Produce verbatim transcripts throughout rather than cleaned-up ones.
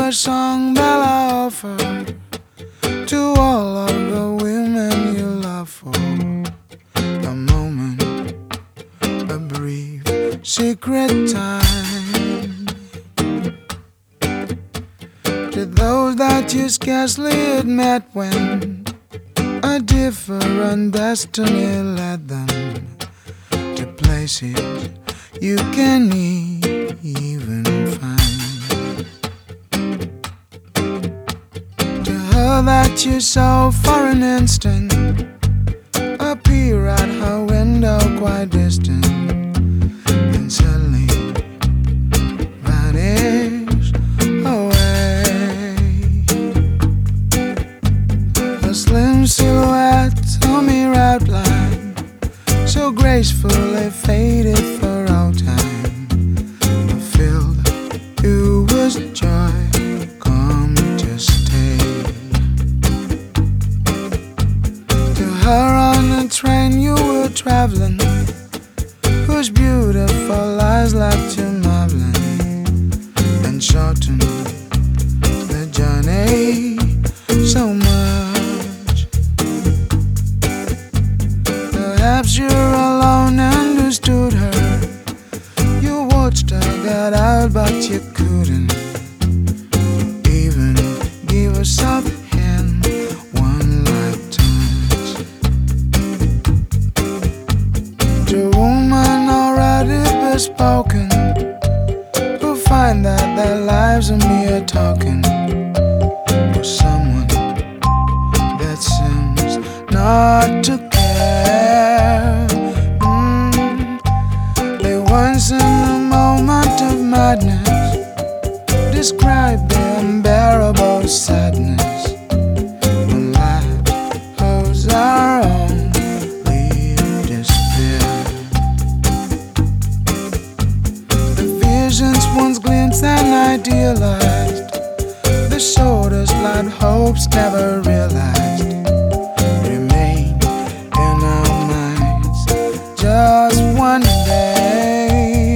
a song that I offer to all of the women you love for a moment, a brief, secret time. To those that you scarcely had met when a different destiny led them to places you can't even find. To her that you saw for an instant appear at her window quite distant, and suddenly vanish away. A slim silhouette, a mere outline, so gracefully faded for all time, but filled you with joy, come to stay. To her on the train you were traveling, whose beautiful eyes left you marveling, and shortened the journey so much. Perhaps you're alone and understood her. You watched her get out, but you couldn't even give a soft hand, one light touch. The woman already bespoken, who find that their lives are mere talking for someone that seems not to care. Mm. They once in a moment of madness describe the unbearable sadness when life holds our only despair. The visions once glimpsed and idealized, the shortest light hopes never realized, remain in our minds just one day.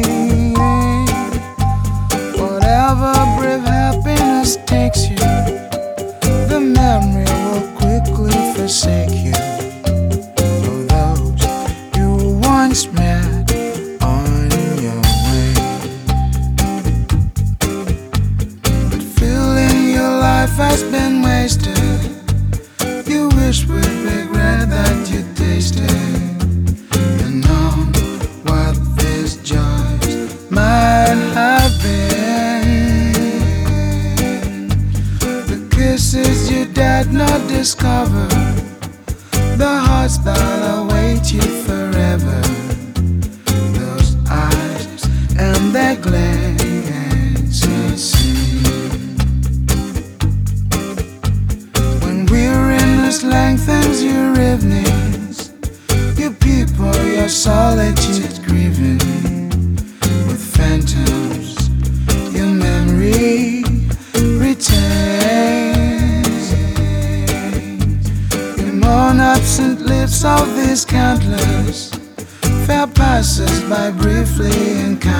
Whatever brief happiness takes you, the memory will quickly forsake you. For those you once met on your way, but feeling your life has been wasted, you wish with regret that you tasted and known what these joys might have been. The kisses you did not discover, the hearts that await you forever, those eyes and their glance unseen. When weariness lengthens your evenings, you people your solitude grieving, with phantoms your memory retains. You mourn absent lips of these countless fair passers by briefly encountered.